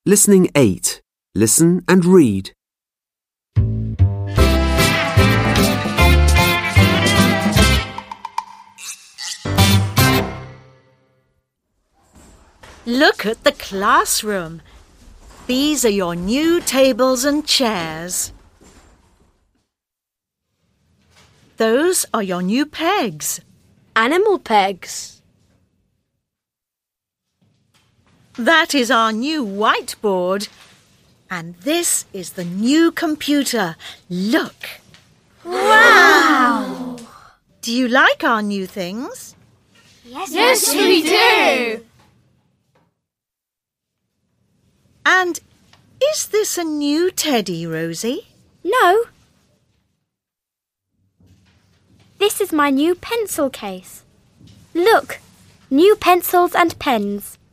Listening 8. Listen and read. Look at the classroom. These are your new tables and chairs. Those are your new pegs. Animal pegs. That is our new whiteboard. And this is the new computer. Look. Wow! Do you like our new things? Yes, we do! And is this a new teddy, Rosie? No. This is my new pencil case. Look, new pencils and pens.